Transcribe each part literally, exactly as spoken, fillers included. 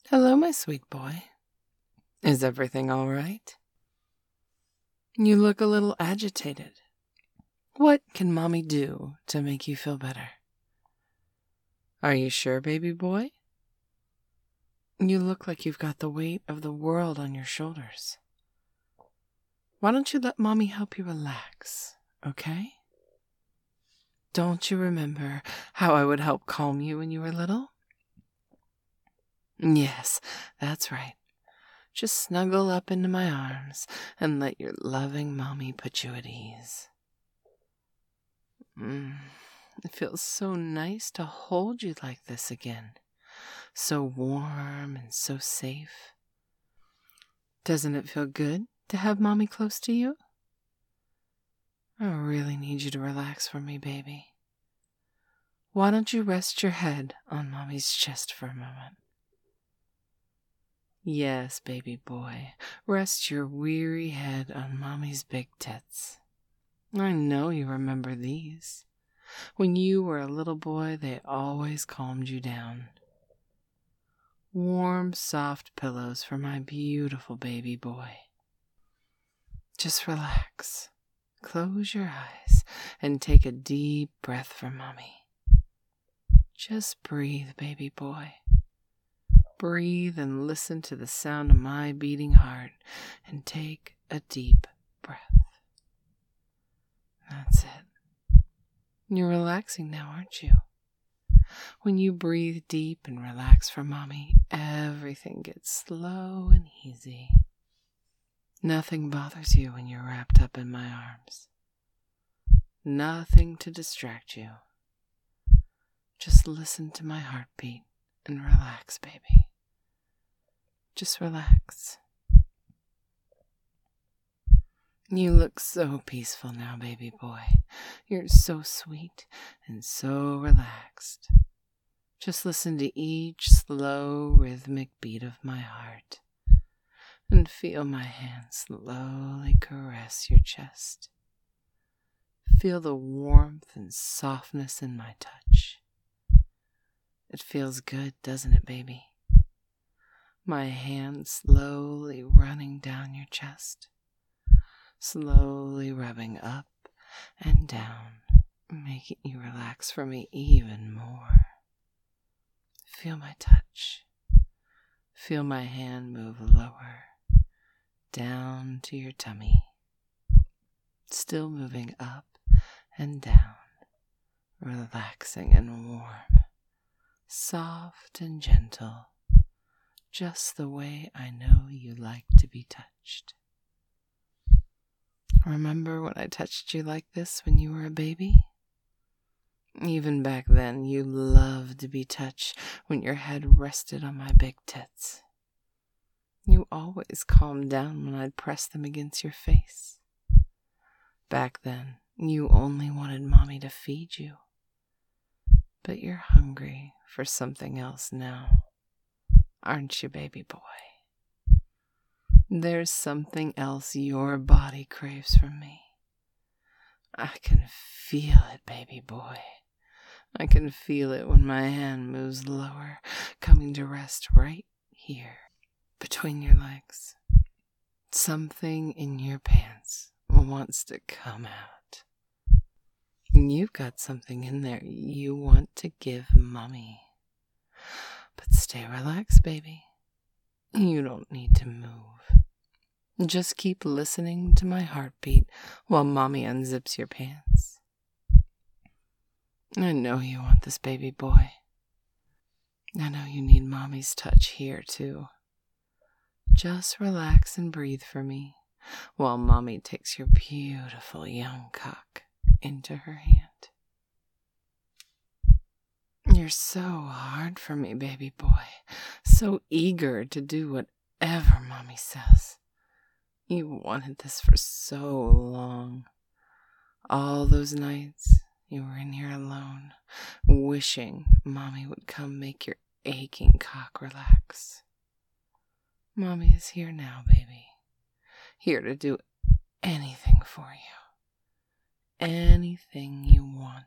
Hello, my sweet boy. Is everything all right? You look a little agitated. What can Mommy do to make you feel better? Are you sure, baby boy? You look like you've got the weight of the world on your shoulders. Why don't you let Mommy help you relax, okay? Don't you remember how I would help calm you when you were little? Yes, that's right. Just snuggle up into my arms and let your loving Mommy put you at ease. Mm, it feels so nice to hold you like this again. So warm and so safe. Doesn't it feel good to have Mommy close to you? I really need you to relax for me, baby. Why don't you rest your head on Mommy's chest for a moment? Yes, baby boy, rest your weary head on Mommy's big tits. I know you remember these. When you were a little boy, they always calmed you down. Warm, soft pillows for my beautiful baby boy. Just relax. Close your eyes and take a deep breath for Mommy. Just breathe, baby boy. Breathe and listen to the sound of my beating heart and take a deep breath. That's it. You're relaxing now, aren't you? When you breathe deep and relax for Mommy, everything gets slow and easy. Nothing bothers you when you're wrapped up in my arms. Nothing to distract you. Just listen to my heartbeat and relax, baby. Just relax. You look so peaceful now, baby boy. You're so sweet and so relaxed. Just listen to each slow, rhythmic beat of my heart and feel my hands slowly caress your chest. Feel the warmth and softness in my touch. It feels good, doesn't it, baby? My hand slowly running down your chest, slowly rubbing up and down, making you relax for me even more. Feel my touch. Feel my hand move lower, down to your tummy, still moving up and down, relaxing and warm, soft and gentle, just the way I know you like to be touched. Remember when I touched you like this when you were a baby? Even back then, you loved to be touched when your head rested on my big tits. You always calmed down when I'd press them against your face. Back then, you only wanted Mommy to feed you. But you're hungry for something else now. Aren't you, baby boy? There's something else your body craves from me. I can feel it, baby boy. I can feel it when my hand moves lower, coming to rest right here, between your legs. Something in your pants wants to come out. You've got something in there you want to give Mommy. But stay relaxed, baby. You don't need to move. Just keep listening to my heartbeat while Mommy unzips your pants. I know you want this, baby boy. I know you need Mommy's touch here, too. Just relax and breathe for me while Mommy takes your beautiful young cock into her hand. You're so hard for me, baby boy. So eager to do whatever Mommy says. You wanted this for so long. All those nights you were in here alone, wishing Mommy would come make your aching cock relax. Mommy is here now, baby. Here to do anything for you. Anything you want.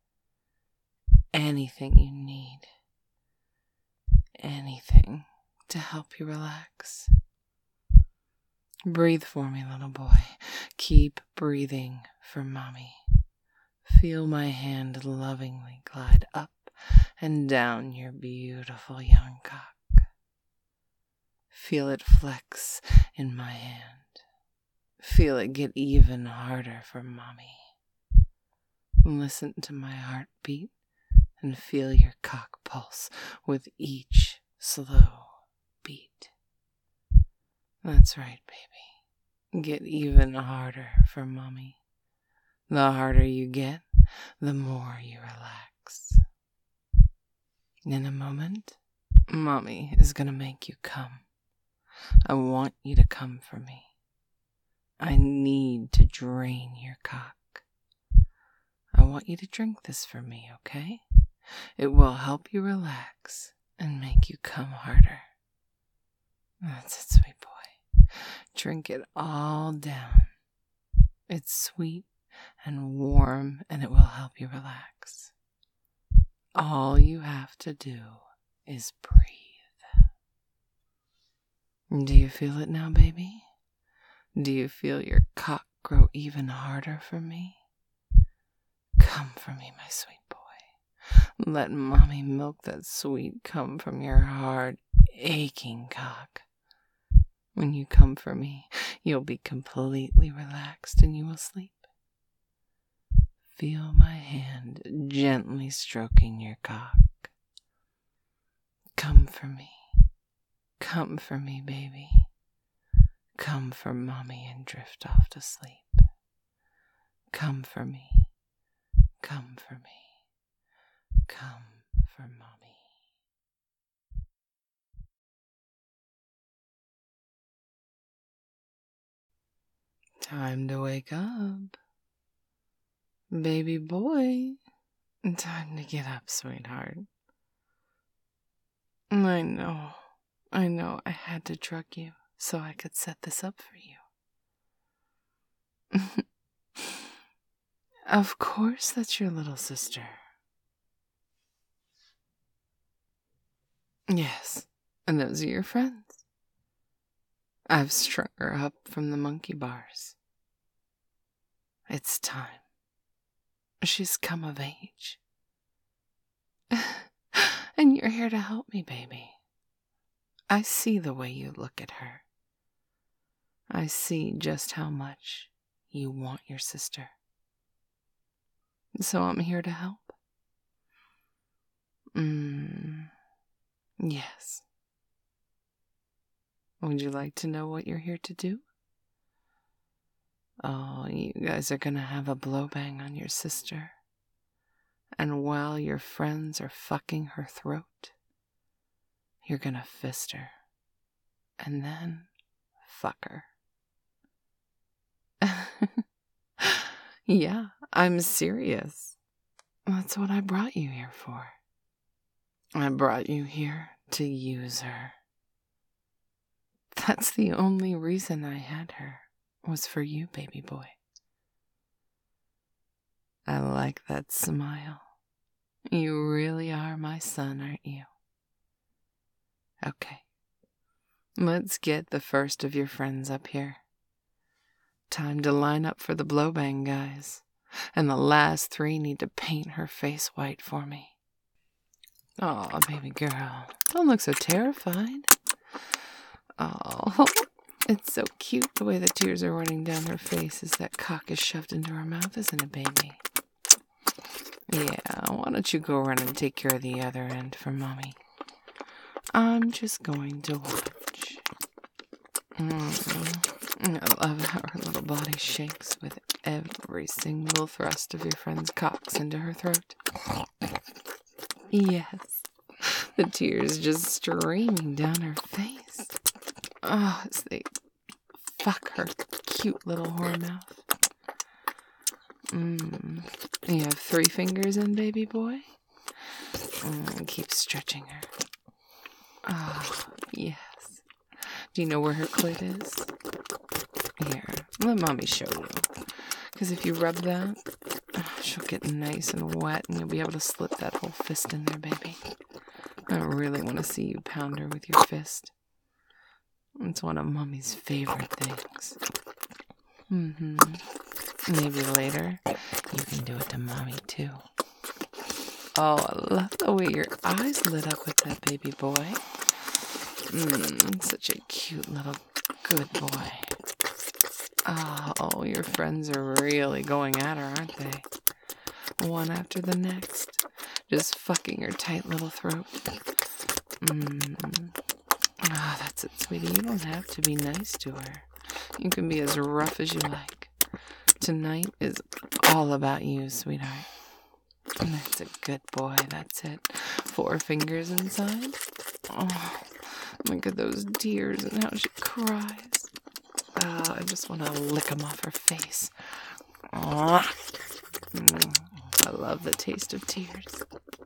Anything you need. Anything to help you relax. Breathe for me, little boy. Keep breathing for Mommy. Feel my hand lovingly glide up and down your beautiful young cock. Feel it flex in my hand. Feel it get even harder for Mommy. Listen to my heartbeat and feel your cock pulse with each slow beat. That's right, baby. Get even harder for Mommy. The harder you get, the more you relax. In a moment, Mommy is gonna make you come. I want you to come for me. I need to drain your cock. I want you to drink this for me, okay? It will help you relax and make you come harder. That's it, sweet boy. Drink it all down. It's sweet and warm, and it will help you relax. All you have to do is breathe. Do you feel it now, baby? Do you feel your cock grow even harder for me? Come for me, my sweet boy. Let Mommy milk that sweet cum from your hard, aching cock. When you come for me, you'll be completely relaxed and you will sleep. Feel my hand gently stroking your cock. Come for me. Come for me, baby. Come for Mommy and drift off to sleep. Come for me. Come for me. Come for Mommy. Time to wake up. Baby boy. Time to get up, sweetheart. I know. I know I had to drug you so I could set this up for you. Of course, that's your little sister. Yes, and those are your friends. I've strung her up from the monkey bars. It's time. She's come of age. And you're here to help me, baby. I see the way you look at her. I see just how much you want your sister. So I'm here to help. Mm, yes. Would you like to know what you're here to do? Oh, you guys are gonna have a blowbang on your sister. And while your friends are fucking her throat, you're gonna fist her. And then fuck her. Yeah, I'm serious. That's what I brought you here for. I brought you here to use her. That's the only reason I had her, was for you, baby boy. I like that smile. You really are my son, aren't you? Okay. Let's get the first of your friends up here. Time to line up for the blowbang, guys. And the last three need to paint her face white for me. Aw, baby girl. Don't look so terrified. Oh, it's so cute the way the tears are running down her face as that cock is shoved into her mouth, isn't it, baby? Yeah, why don't you go around and take care of the other end for Mommy? I'm just going to watch. Mm. I love how her little body shakes with every single thrust of your friend's cocks into her throat. Yes, the tears just streaming down her face. Oh, as they fuck her cute little whore mouth. Mmm. You have three fingers in, baby boy? Mm, keep stretching her. Oh, yes. Do you know where her clit is? Here, let Mommy show you. Because if you rub that, she'll get nice and wet and you'll be able to slip that whole fist in there, baby. I really want to see you pound her with your fist. It's one of Mommy's favorite things. Mm-hmm. Maybe later you can do it to Mommy too. Oh, I love the way your eyes lit up with that, baby boy. Mmm, such a cute little good boy. Oh, your friends are really going at her, aren't they? One after the next. Just fucking her tight little throat. Mmm. Ah, oh, that's it, sweetie. You don't have to be nice to her. You can be as rough as you like. Tonight is all about you, sweetheart. That's a good boy, that's it. Four fingers inside. Oh, look at those tears and how she cries. Oh, I just want to lick them off her face. Oh, mm, I love the taste of tears.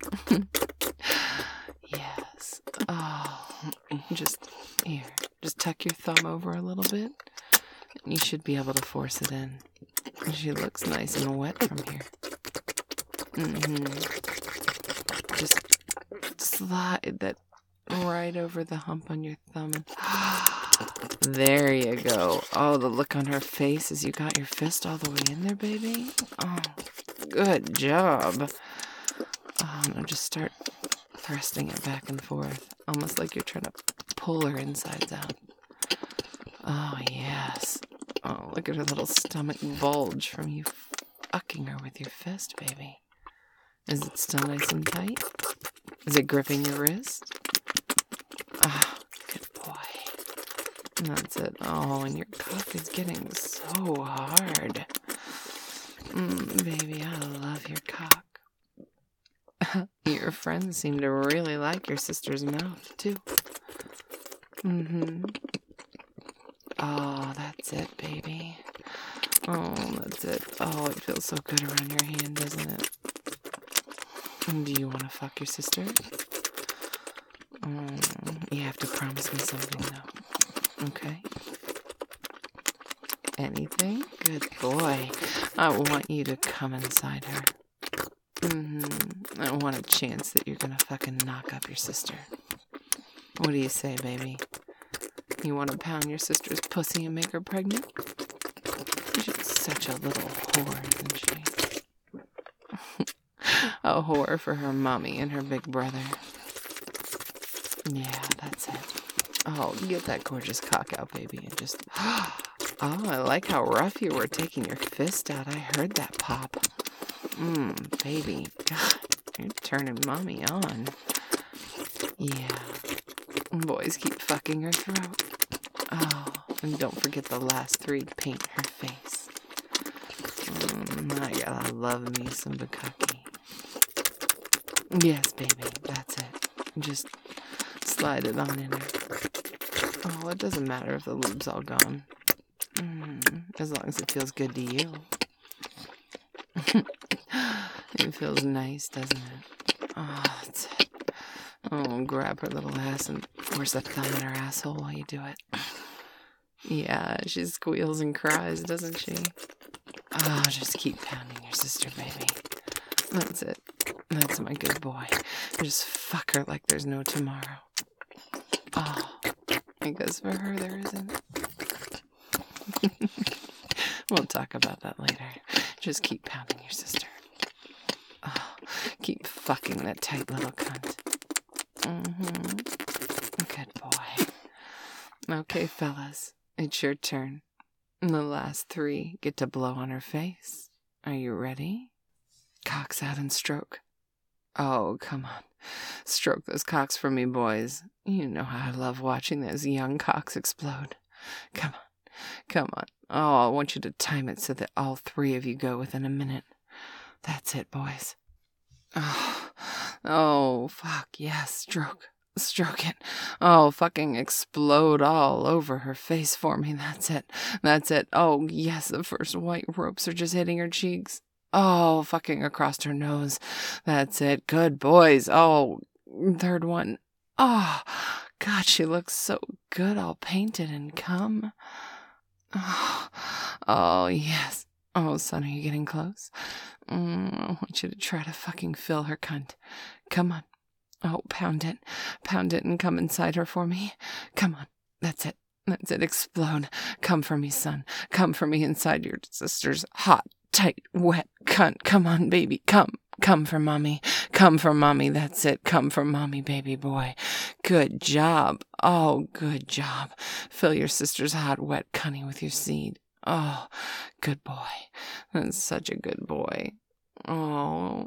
Yes. Oh, just here. Just tuck your thumb over a little bit. And you should be able to force it in. She looks nice and wet from here. Mm-hmm. Just slide that right over the hump on your thumb. And there you go. Oh, the look on her face as you got your fist all the way in there, baby. Oh, good job. Oh, now just start thrusting it back and forth, almost like you're trying to pull her insides out. Oh, yes. Oh, look at her little stomach bulge from you fucking her with your fist, baby. Is it still nice and tight? Is it gripping your wrist? Ah, oh, good boy. That's it. Oh, and your cock is getting so hard. Mm, baby, I love your cock. Your friends seem to really like your sister's mouth, too. Mm-hmm. Oh, that's it, baby. Oh, that's it. Oh, it feels so good around your hand, doesn't it? Do you want to fuck your sister? Oh, you have to promise me something, though. Okay? Anything? Good boy. I want you to come inside her. Mm-hmm. I want a chance that you're gonna fucking knock up your sister. What do you say, baby? You want to pound your sister's pussy and make her pregnant? She's such a little whore, isn't she? A whore for her mommy and her big brother. Yeah, that's it. Oh, get that gorgeous cock out, baby, and just... Oh, I like how rough you were taking your fist out. I heard that pop. Mmm, baby. God, you're turning mommy on. Yeah. Boys keep fucking her throat. Oh, and don't forget the last three to paint her face. Mm, I gotta love me some bukkake. Yes, baby, that's it. Just slide it on in her. Oh, it doesn't matter if the lube's all gone. Mm, as long as it feels good to you. It feels nice, doesn't it? Oh, that's it. Oh, grab her little ass and force a thumb in her asshole while you do it. Yeah, she squeals and cries, doesn't she? Oh, just keep pounding your sister, baby. That's it. That's my good boy. Just fuck her like there's no tomorrow. Oh, because for her there isn't. We'll talk about that later. Just keep pounding your sister. Oh, keep fucking that tight little cunt. Mm-hmm. Good boy. Okay, fellas, it's your turn. The last three get to blow on her face. Are you ready? Cocks out and stroke. Oh, come on. Stroke those cocks for me, boys. You know how I love watching those young cocks explode. Come on. Come on. Oh, I want you to time it so that all three of you go within a minute. That's it, boys. Oh, oh, fuck, yes, stroke. Stroke it. Oh, fucking explode all over her face for me. That's it. That's it. Oh, yes, the first white ropes are just hitting her cheeks. Oh, fucking across her nose. That's it. Good boys. Oh, third one. Oh, God, she looks so good all painted and cum. Oh, oh, yes. Oh, son, are you getting close? Mm, I want you to try to fucking fill her cunt. Come on. Oh, pound it. Pound it and come inside her for me. Come on. That's it. That's it, explode. Come for me, son. Come for me inside your sister's hot, tight, wet cunt. Come on, baby, come. Come for mommy. Come for mommy. That's it. Come for mommy, baby boy. Good job. Oh, good job. Fill your sister's hot, wet cunny with your seed. Oh, good boy. That's such a good boy. Oh.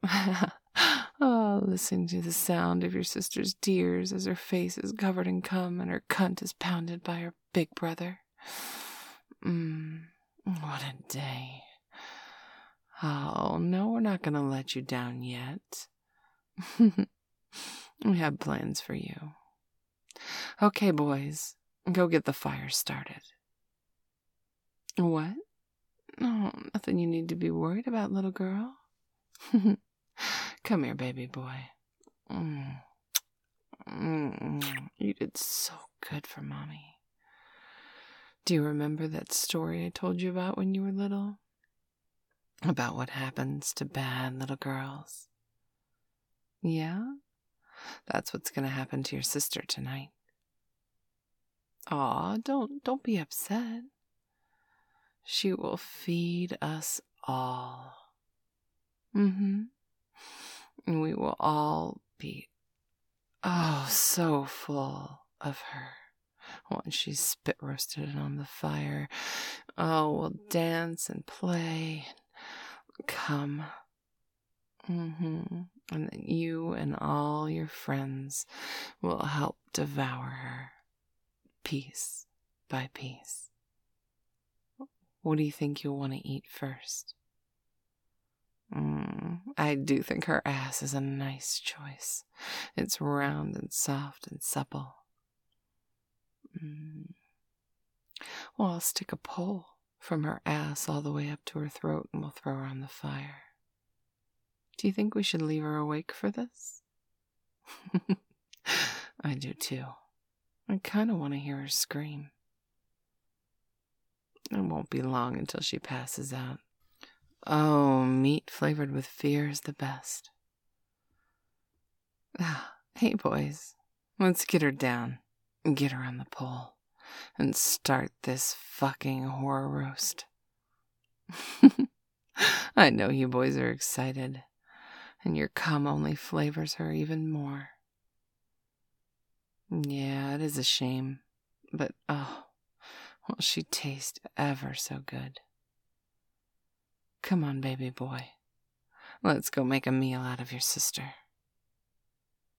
Oh, listen to the sound of your sister's tears as her face is covered in cum and her cunt is pounded by her big brother. Mmm, what a day. Oh, no, we're not going to let you down yet. We have plans for you. Okay, boys, go get the fire started. What? Oh, nothing you need to be worried about, little girl. Come here, baby boy. Mm. Mm. You did so good for mommy. Do you remember that story I told you about when you were little? About what happens to bad little girls? Yeah? That's what's going to happen to your sister tonight. Aw, don't, don't be upset. She will feed us all. Mm-hmm. And we will all be, oh, so full of her once she's spit roasted on the fire. Oh, we'll dance and play and come. Mm-hmm. And then you and all your friends will help devour her piece by piece. What do you think you'll want to eat first? Mm, I do think her ass is a nice choice. It's round and soft and supple. Mm. Well, I'll stick a pole from her ass all the way up to her throat and we'll throw her on the fire. Do you think we should leave her awake for this? I do too. I kind of want to hear her scream. It won't be long until she passes out. Oh, meat flavored with fear is the best. Ah, hey, boys, let's get her down, get her on the pole, and start this fucking horror roast. I know you boys are excited, and your cum only flavors her even more. Yeah, it is a shame, but oh, will she taste ever so good. Come on, baby boy. Let's go make a meal out of your sister.